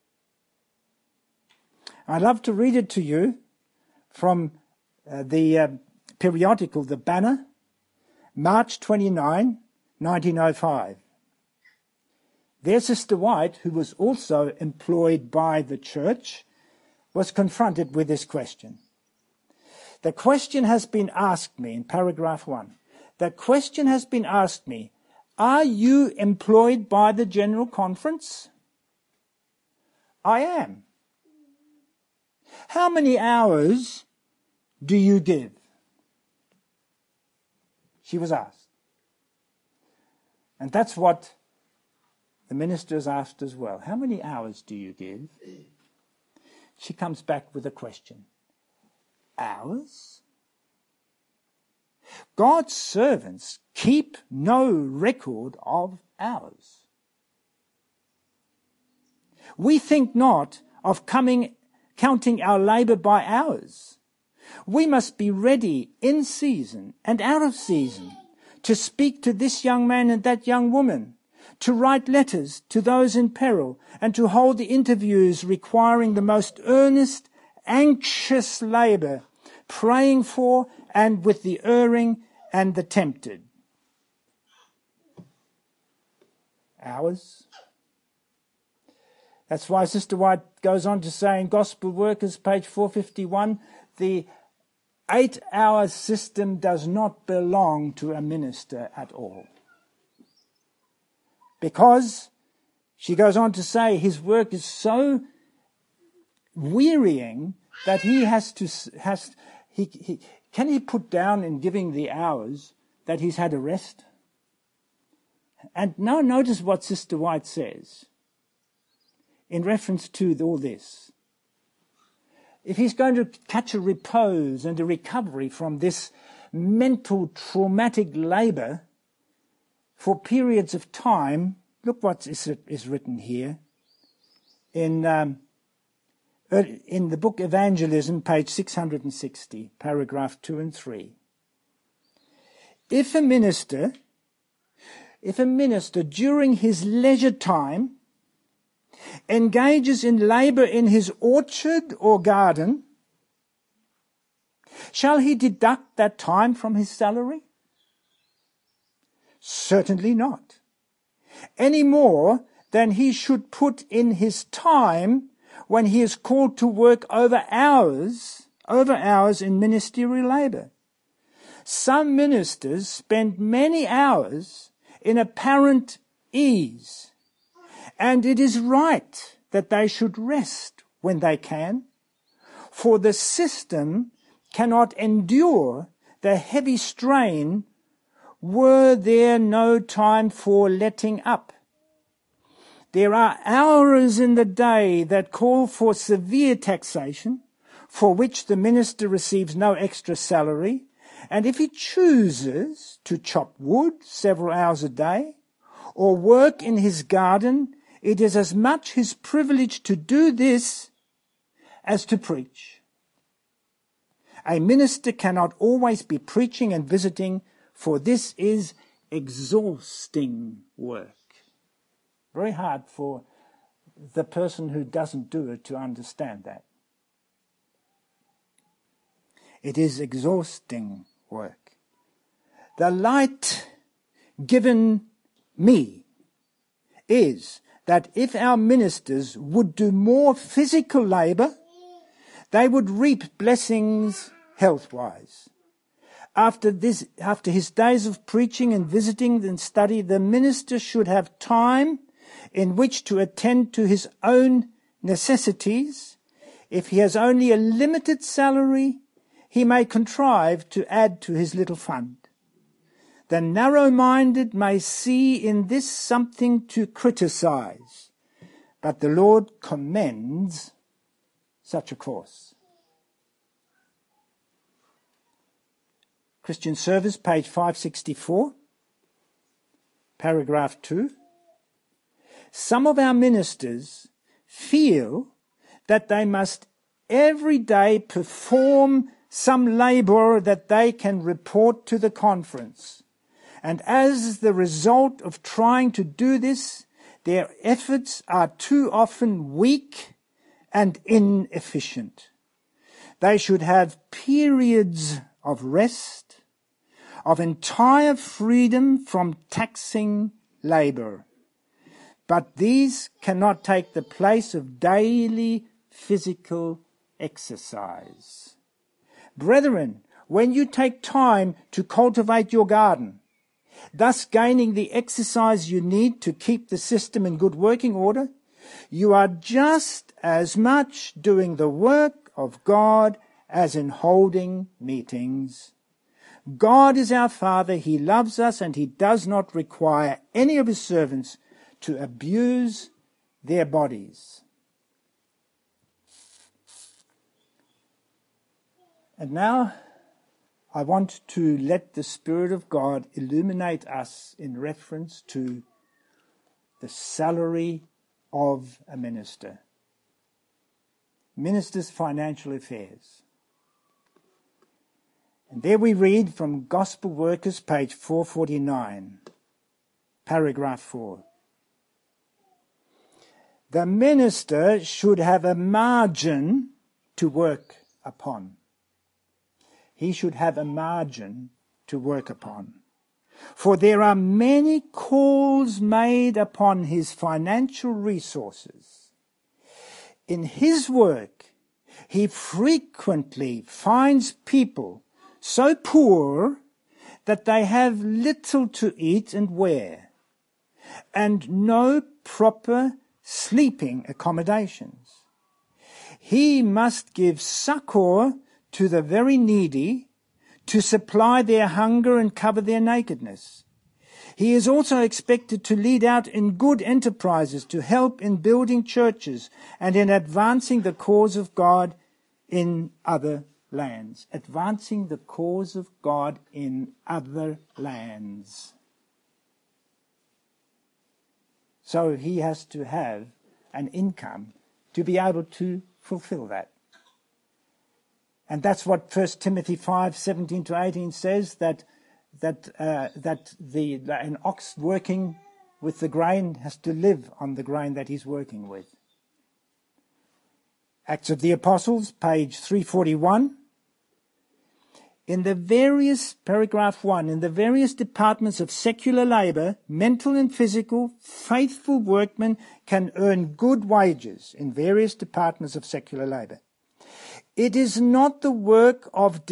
I'd love to read it to you from the periodical The Banner, March 29, 1905. There, Sister White, who was also employed by the church, was confronted with this question. The question has been asked me, in paragraph 1, the question has been asked me, are you employed by the General Conference? I am. How many hours do you give? She was asked. And that's what the ministers asked as well. How many hours do you give? She comes back with a question. Hours? God's servants keep no record of hours. We think not of counting our labour by hours. We must be ready in season and out of season to speak to this young man and that young woman, to write letters to those in peril, and to hold the interviews requiring the most earnest, anxious labour, praying for and with the erring and the tempted. Hours? That's why Sister White goes on to say in Gospel Workers, page 451, the 8-hour system does not belong to a minister at all. Because, she goes on to say, his work is so wearying that he can he put down in giving the hours that he's had a rest? And now notice what Sister White says in reference to all this. If he's going to catch a repose and a recovery from this mental traumatic labour for periods of time, look what is written here in the book Evangelism, page 660, paragraph 2 and 3. If a minister during his leisure time engages in labour in his orchard or garden, shall he deduct that time from his salary? Certainly not. Any more than he should put in his time when he is called to work over hours in ministerial labour. Some ministers spend many hours in apparent ease, and it is right that they should rest when they can, for the system cannot endure the heavy strain were there no time for letting up. There are hours in the day that call for severe taxation, for which the minister receives no extra salary, and if he chooses to chop wood several hours a day, or work in his garden, it is as much his privilege to do this as to preach. A minister cannot always be preaching and visiting, for this is exhausting work. Very hard for the person who doesn't do it to understand that. It is exhausting work. The light given me is that if our ministers would do more physical labour, they would reap blessings health-wise. After his days of preaching and visiting and study, the minister should have time in which to attend to his own necessities. If he has only a limited salary, he may contrive to add to his little fund. The narrow-minded may see in this something to criticize, but the Lord commends such a course. Christian Service, page 564, paragraph 2. Some of our ministers feel that they must every day perform some labour that they can report to the conference. And as the result of trying to do this, their efforts are too often weak and inefficient. They should have periods of rest, of entire freedom from taxing labour. But these cannot take the place of daily physical exercise. Brethren, when you take time to cultivate your garden, thus gaining the exercise you need to keep the system in good working order, you are just as much doing the work of God as in holding meetings. God is our Father, He loves us, and He does not require any of His servants to abuse their bodies. And now I want to let the Spirit of God illuminate us in reference to the salary of a minister. Minister's financial affairs. And there we read from Gospel Workers, page 449, paragraph 4. The minister should have a margin to work upon. He should have a margin to work upon. For there are many calls made upon his financial resources. In his work, he frequently finds people so poor that they have little to eat and wear, and no proper sleeping accommodations. He must give succour to the very needy, to supply their hunger and cover their nakedness. He is also expected to lead out in good enterprises, to help in building churches and in advancing the cause of God in other lands. Advancing the cause of God in other lands. So he has to have an income to be able to fulfill that. And that's what 1 Timothy 5:17 to 18 says, that an ox working with the grain has to live on the grain that he's working with. Acts of the Apostles, page 341. Paragraph 1, in the various departments of secular labour, mental and physical, faithful workmen can earn good wages in various departments of secular labour. It is not the work of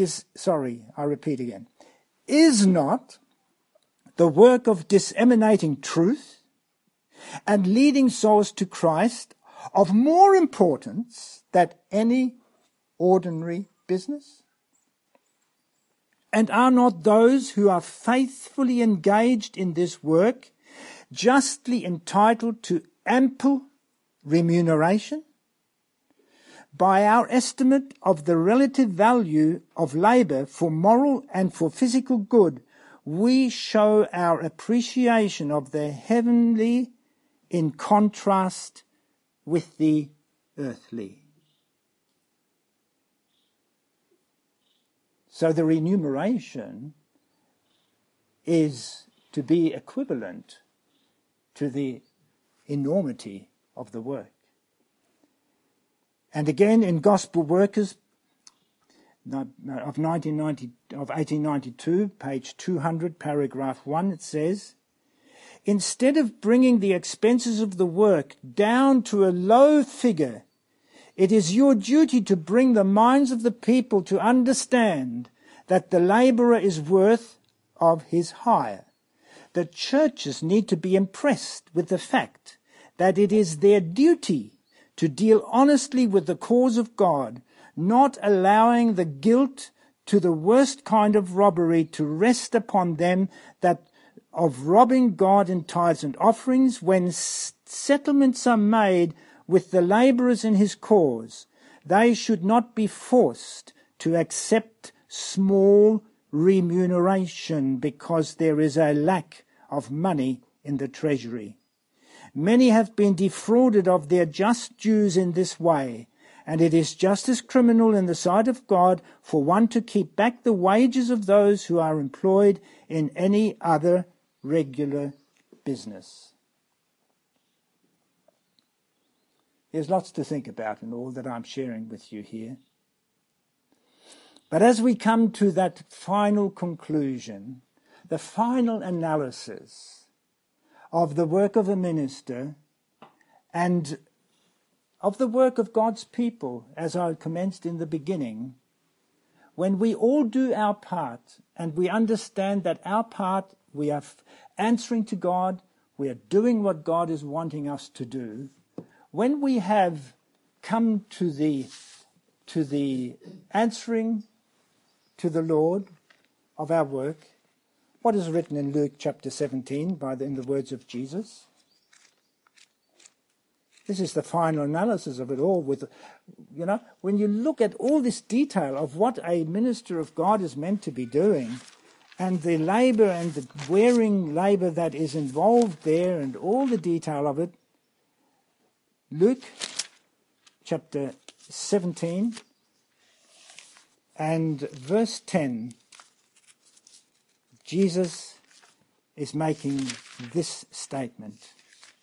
is not the work of disseminating truth and leading souls to Christ of more importance than any ordinary business? And are not those who are faithfully engaged in this work justly entitled to ample remuneration? By our estimate of the relative value of labour for moral and for physical good, we show our appreciation of the heavenly in contrast with the earthly. So the remuneration is to be equivalent to the enormity of the work. And again in Gospel Workers of 1892, page 200, paragraph 1, it says, instead of bringing the expenses of the work down to a low figure, it is your duty to bring the minds of the people to understand that the labourer is worth of his hire. The churches need to be impressed with the fact that it is their duty to deal honestly with the cause of God, not allowing the guilt to the worst kind of robbery to rest upon them, that of robbing God in tithes and offerings when settlements are made with the labourers in his cause. They should not be forced to accept small remuneration because there is a lack of money in the treasury. Many have been defrauded of their just dues in this way, and it is just as criminal in the sight of God for one to keep back the wages of those who are employed in any other regular business. There's lots to think about in all that I'm sharing with you here. But as we come to that final conclusion, the final analysis of the work of a minister and of the work of God's people, as I commenced in the beginning, when we all do our part and we understand that our part, we are answering to God, we are doing what God is wanting us to do, when we have come to the answering to the Lord of our work, what is written in Luke chapter 17 in the words of Jesus? This is the final analysis of it all. When you look at all this detail of what a minister of God is meant to be doing, and the labour and the wearing labour that is involved there, and all the detail of it, Luke chapter 17 and verse 10, Jesus is making this statement.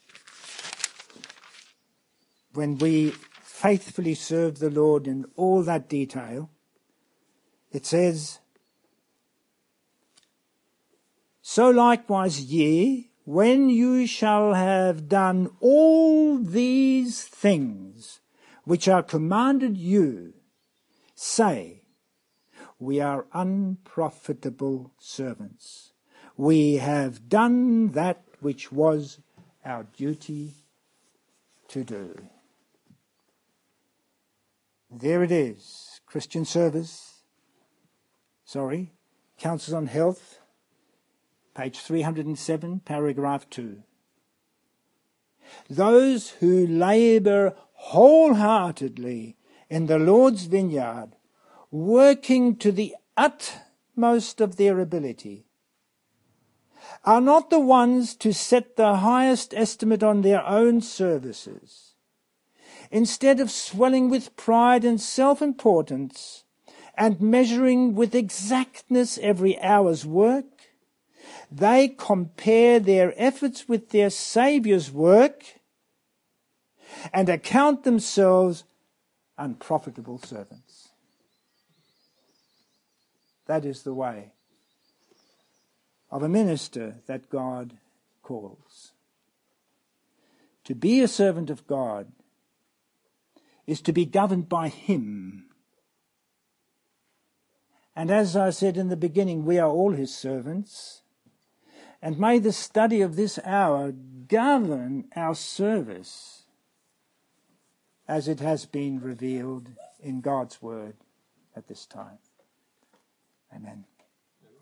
When we faithfully serve the Lord in all that detail, it says, "So likewise ye, when you shall have done all these things which are commanded you, say, we are unprofitable servants. We have done that which was our duty to do." There it is. Christian Service. Counsels on Health, page 307, paragraph 2. Those who labour wholeheartedly in the Lord's vineyard, working to the utmost of their ability, are not the ones to set the highest estimate on their own services. Instead of swelling with pride and self-importance and measuring with exactness every hour's work, they compare their efforts with their Saviour's work and account themselves unprofitable servants. That is the way of a minister that God calls. To be a servant of God is to be governed by Him. And as I said in the beginning, we are all His servants. And may the study of this hour govern our service as it has been revealed in God's Word at this time. Amen.